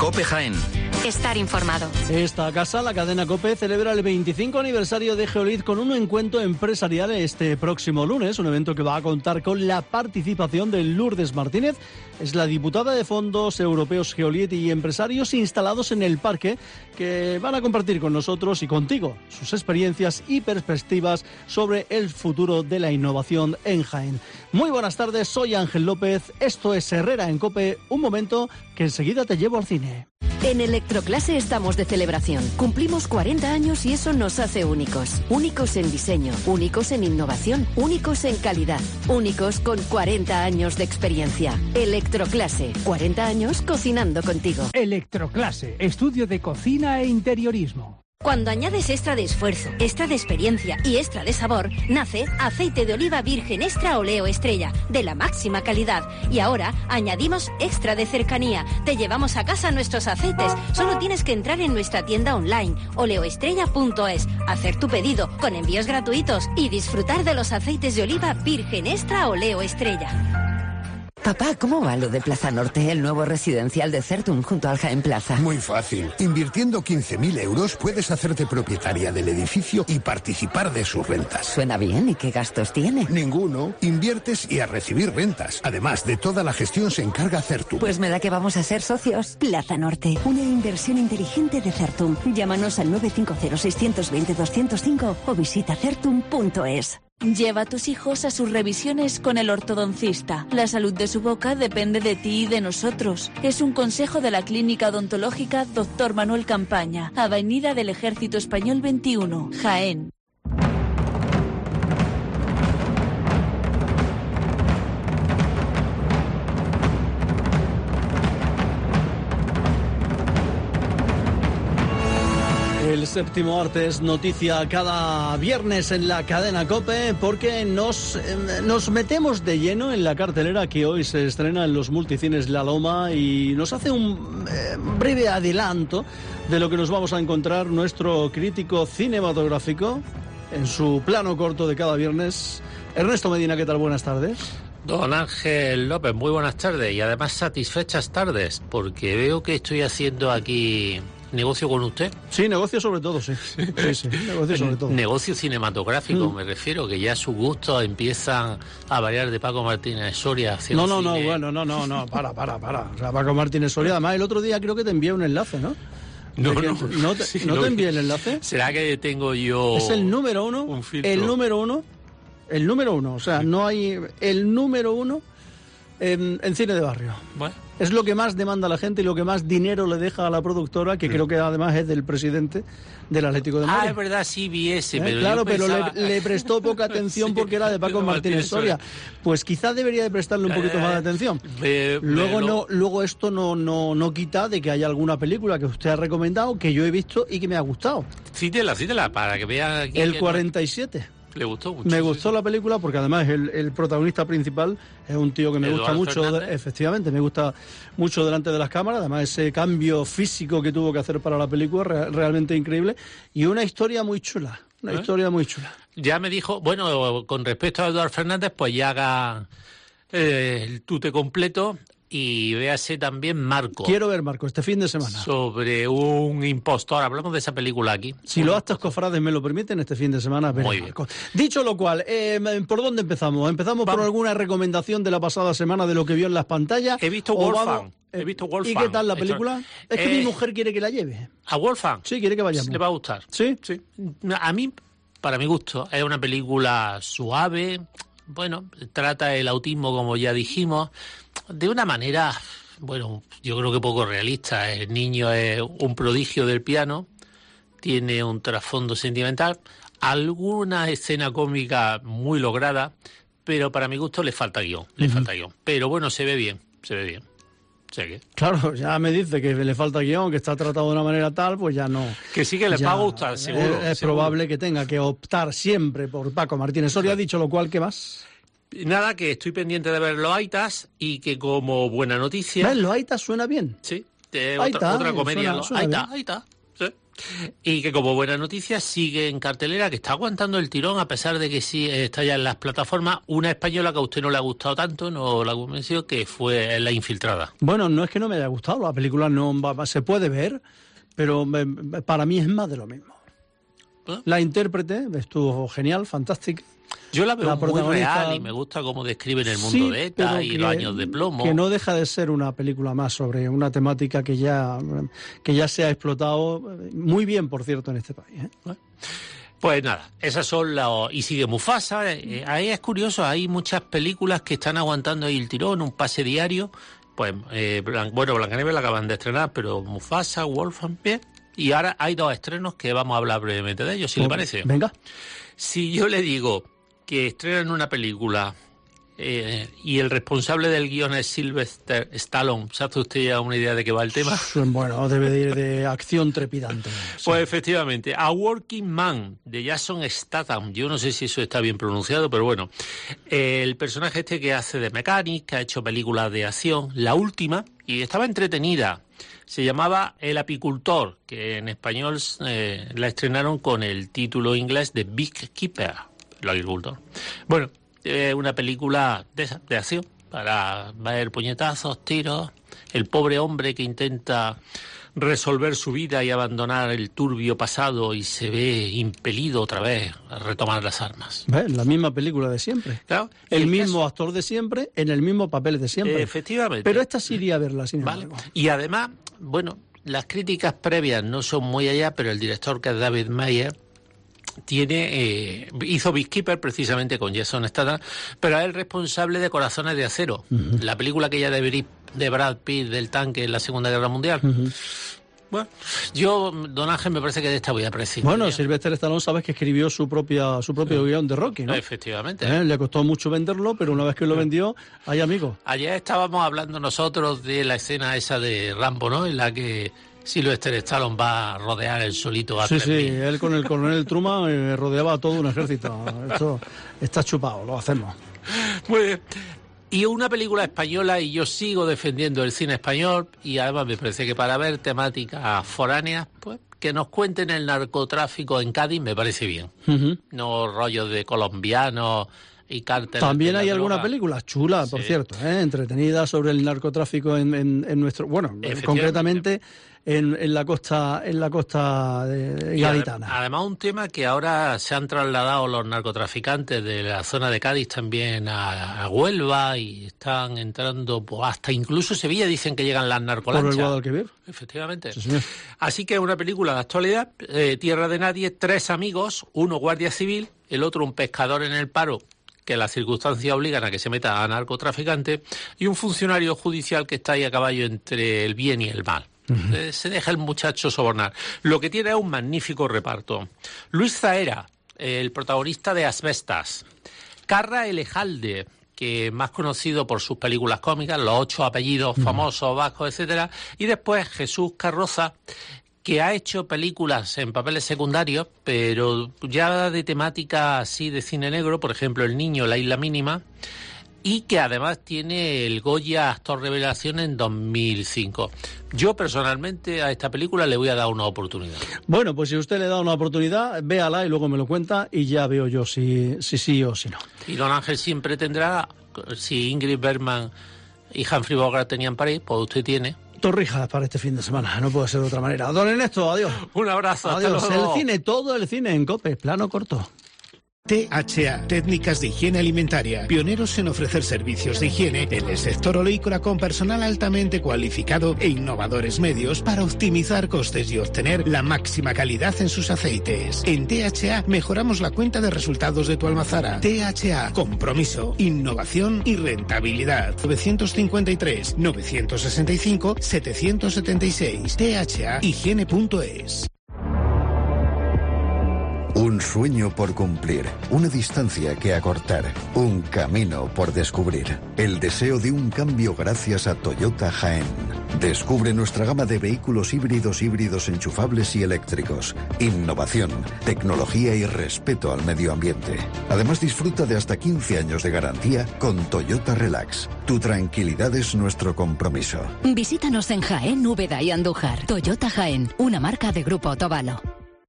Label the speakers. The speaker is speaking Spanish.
Speaker 1: COPE Jaén.
Speaker 2: Estar informado.
Speaker 3: Esta casa, la cadena COPE, celebra el 25 aniversario de Geolit con un encuentro empresarial este próximo lunes, un evento que va a contar con la participación de Lourdes Martínez, es la diputada de Fondos Europeos Geolit, y empresarios instalados en el parque que van a compartir con nosotros y contigo sus experiencias y perspectivas sobre el futuro de la innovación en Jaén. Muy buenas tardes, soy Ángel López, esto es Herrera en COPE, un momento que enseguida te llevo al cine.
Speaker 4: En Electroclase estamos de celebración. Cumplimos 40 años y eso nos hace únicos. Únicos en diseño, únicos en innovación, únicos en calidad, únicos con 40 años de experiencia. Electroclase, 40 años cocinando contigo.
Speaker 5: Electroclase, estudio de cocina e interiorismo.
Speaker 6: Cuando añades extra de esfuerzo, extra de experiencia y extra de sabor, nace aceite de oliva virgen extra Oleo Estrella, de la máxima calidad. Y ahora añadimos extra de cercanía. Te llevamos a casa nuestros aceites. Solo tienes que entrar en nuestra tienda online, oleoestrella.es, hacer tu pedido con envíos gratuitos y disfrutar de los aceites de oliva virgen extra Oleo Estrella.
Speaker 7: Papá, ¿cómo va lo de Plaza Norte, el nuevo residencial de Certum junto al Jaén Plaza?
Speaker 8: Muy fácil. Invirtiendo 15.000 euros puedes hacerte propietaria del edificio y participar de sus rentas.
Speaker 7: Suena bien. ¿Y qué gastos tiene?
Speaker 8: Ninguno. Inviertes y a recibir rentas. Además, de toda la gestión se encarga Certum.
Speaker 7: Pues me da que vamos a ser socios.
Speaker 9: Plaza Norte, una inversión inteligente de Certum. Llámanos al 950-620-205 o visita certum.es.
Speaker 10: Lleva a tus hijos a sus revisiones con el ortodoncista. La salud de su boca depende de ti y de nosotros. Es un consejo de la Clínica Odontológica Dr. Manuel Campaña, Avenida del Ejército Español 21, Jaén.
Speaker 3: El séptimo arte es noticia cada viernes en la cadena COPE porque nos metemos de lleno en la cartelera que hoy se estrena en los multicines La Loma y nos hace un breve adelanto de lo que nos vamos a encontrar nuestro crítico cinematográfico en su plano corto de cada viernes. Ernesto Medina, ¿qué tal? Buenas tardes.
Speaker 11: Don Ángel López, muy buenas tardes y además satisfechas tardes porque veo que estoy haciendo aquí... ¿Negocio con usted?
Speaker 3: Sí, negocio sobre todo, sí. Sí, negocio sobre todo.
Speaker 11: Negocio cinematográfico, me refiero, que ya sus gustos empiezan a variar de Paco Martínez Soria hacia
Speaker 3: No, para. O sea, Paco Martínez Soria, además el otro día creo que te envié un enlace, ¿no? ¿No te envié el enlace?
Speaker 11: ¿Será que tengo yo...?
Speaker 3: Es el número uno, el número uno, o sea, no hay el número uno en cine de barrio.
Speaker 11: Bueno.
Speaker 3: Es lo que más demanda la gente y lo que más dinero le deja a la productora, que creo que además es del presidente del Atlético de Madrid.
Speaker 11: Ah, es verdad, sí vi ese, pero
Speaker 3: claro,
Speaker 11: pensaba...
Speaker 3: pero le prestó poca atención porque era de Paco Martínez Soria. Pues quizás debería de prestarle un poquito más de atención. Luego esto no quita de que haya alguna película que usted ha recomendado, que yo he visto y que me ha gustado.
Speaker 11: Cítela, para que vea...
Speaker 3: El 47.
Speaker 11: Le gustó mucho.
Speaker 3: Me gustó la película porque además el protagonista principal es un tío que me gusta mucho, efectivamente, me gusta mucho delante de las cámaras, además ese cambio físico que tuvo que hacer para la película realmente increíble y una historia muy chula,
Speaker 11: Ya me dijo, bueno, con respecto a Eduardo Fernández, pues ya haga el tute completo. Y véase también Marco.
Speaker 3: Quiero ver Marco este fin de semana.
Speaker 11: Sobre un impostor. Hablamos de esa película aquí.
Speaker 3: Si los actos cofrades me lo permiten, este fin de semana veré
Speaker 11: Muy
Speaker 3: Marco. Dicho lo cual, ¿por dónde empezamos? ¿Empezamos por alguna recomendación de la pasada semana de lo que vio en las pantallas?
Speaker 11: He visto Wolfgang.
Speaker 3: ¿Y qué tal la película? Es que mi mujer quiere que la lleve.
Speaker 11: ¿A Wolfgang?
Speaker 3: Sí, quiere que vayamos.
Speaker 11: ¿Le va a gustar?
Speaker 3: Sí.
Speaker 11: A mí, para mi gusto, es una película suave. Bueno, trata el autismo, como ya dijimos, de una manera, bueno, yo creo que poco realista. El niño es un prodigio del piano, tiene un trasfondo sentimental, alguna escena cómica muy lograda, pero para mi gusto le falta guión, Pero bueno, se ve bien.
Speaker 3: Claro, ya me dice que le falta guión, que está tratado de una manera tal, pues ya no...
Speaker 11: Que sí que les va a gustar, seguro.
Speaker 3: Es probable que tenga que optar siempre por Paco Martínez Soria. Dicho lo cual, ¿qué más?
Speaker 11: Nada, que estoy pendiente de ver Los Aitas y que como buena noticia...
Speaker 3: ¿Ves? Los Aitas suena bien.
Speaker 11: Sí, otra comedia. Aita. Sí. Y que como buena noticia sigue en cartelera, que está aguantando el tirón a pesar de que sí está ya en las plataformas, una española que a usted no le ha gustado tanto, no la ha convencido, que fue La Infiltrada.
Speaker 3: Bueno, no es que no me haya gustado, la película no se puede ver, pero para mí es más de lo mismo.
Speaker 11: ¿Eh?
Speaker 3: La intérprete estuvo genial, fantástica.
Speaker 11: Yo la veo muy real y me gusta cómo describen el mundo de ETA y los años de plomo.
Speaker 3: Que no deja de ser una película más sobre una temática que ya se ha explotado muy bien, por cierto, en este país.
Speaker 11: Pues nada, esas son las... Y sigue Mufasa. Ahí es curioso, hay muchas películas que están aguantando ahí el tirón, un pase diario. Pues, Blancanieves la acaban de estrenar, pero Mufasa, Wolfgang, bien. Y ahora hay 2 estrenos que vamos a hablar brevemente de ellos, si le parece.
Speaker 3: Venga.
Speaker 11: Si yo le digo que estrenan una película y el responsable del guión es Sylvester Stallone, ¿se hace usted ya una idea de qué va el tema?
Speaker 3: Bueno, debe de ir de acción trepidante. Sí.
Speaker 11: Pues efectivamente, A Working Man, de Jason Statham. Yo no sé si eso está bien pronunciado, pero bueno. El personaje este que hace de mecánico, que ha hecho películas de acción, la última, y estaba entretenida. Se llamaba El Apicultor, que en español la estrenaron con el título inglés de Big Keeper, el agricultor. Bueno, una película de acción, para ver puñetazos, tiros, el pobre hombre que intenta resolver su vida y abandonar el turbio pasado y se ve impelido otra vez a retomar las armas.
Speaker 3: ¿Ves? La misma película de siempre.
Speaker 11: Claro.
Speaker 3: El mismo actor de siempre, en el mismo papel de siempre.
Speaker 11: Efectivamente.
Speaker 3: Pero esta sí iría a verla, sin
Speaker 11: embargo. Y además, bueno, las críticas previas no son muy allá, pero el director, que es David Mayer, hizo Beekeeper precisamente con Jason Statham, pero es el responsable de Corazones de Acero, la película que ya de Brad Pitt del tanque en la Segunda Guerra Mundial. Bueno, yo, don Ángel, me parece que de esta voy a prescindir.
Speaker 3: Bueno, Sylvester Stallone, sabes que escribió su propio guión de Rocky, ¿no?
Speaker 11: Efectivamente.
Speaker 3: Le costó mucho venderlo, pero una vez que lo vendió, hay amigos.
Speaker 11: Ayer estábamos hablando nosotros de la escena esa de Rambo, ¿no? En la que Sylvester Stallone va a rodear el solito a 3.000.
Speaker 3: Sí, él con el coronel Truman rodeaba a todo un ejército. Esto está chupado, lo hacemos.
Speaker 11: Muy bien. Y una película española, y yo sigo defendiendo el cine español, y además me parece que para ver temáticas foráneas, pues que nos cuenten el narcotráfico en Cádiz me parece bien. No rollos de colombianos y cárteles.
Speaker 3: También hay alguna película chula, por cierto, entretenida sobre el narcotráfico en nuestro... Bueno, concretamente en la costa gaditana.
Speaker 11: Además, un tema que ahora se han trasladado los narcotraficantes de la zona de Cádiz también a Huelva, y están entrando hasta incluso Sevilla, dicen que llegan las narcolanchas.
Speaker 3: ¿Por el Guadalquivir?
Speaker 11: Efectivamente.
Speaker 3: Sí, señor.
Speaker 11: Así que es una película de actualidad, Tierra de Nadie, 3 amigos, uno guardia civil, el otro un pescador en el paro, que las circunstancias obligan a que se meta a narcotraficante, y un funcionario judicial que está ahí a caballo entre el bien y el mal. Se deja el muchacho sobornar. Lo que tiene es un magnífico reparto. Luis Zahera, el protagonista de Asbestas. Carra Elejalde, que más conocido por sus películas cómicas, los 8 apellidos famosos, vascos, etcétera. Y después Jesús Carroza, que ha hecho películas en papeles secundarios, pero ya de temática así de cine negro, por ejemplo El Niño, La Isla Mínima, y que además tiene el Goya Actor Revelación en 2005. Yo personalmente a esta película le voy a dar una oportunidad.
Speaker 3: Bueno, pues si usted le da una oportunidad, véala y luego me lo cuenta y ya veo yo si sí o si no.
Speaker 11: Y don Ángel siempre tendrá, si Ingrid Bergman y Humphrey Bogart tenían París, pues usted tiene
Speaker 3: Torrijas para este fin de semana, no puede ser de otra manera. Don Ernesto, adiós.
Speaker 11: Un abrazo.
Speaker 3: Adiós.
Speaker 11: Hasta luego.
Speaker 3: El cine, todo el cine en COPE, plano corto.
Speaker 1: THA, Técnicas de Higiene Alimentaria, pioneros en ofrecer servicios de higiene en el sector oleícola con personal altamente cualificado e innovadores medios para optimizar costes y obtener la máxima calidad en sus aceites. En THA mejoramos la cuenta de resultados de tu almazara. THA, compromiso, innovación y rentabilidad. 953 965 776. THA Higiene.es.
Speaker 2: Un sueño por cumplir, una distancia que acortar, un camino por descubrir. El deseo de un cambio gracias a Toyota Jaén. Descubre nuestra gama de vehículos híbridos enchufables y eléctricos. Innovación, tecnología y respeto al medio ambiente. Además, disfruta de hasta 15 años de garantía con Toyota Relax. Tu tranquilidad es nuestro compromiso.
Speaker 4: Visítanos en Jaén, Úbeda y Andújar. Toyota Jaén, una marca de Grupo Otavalo.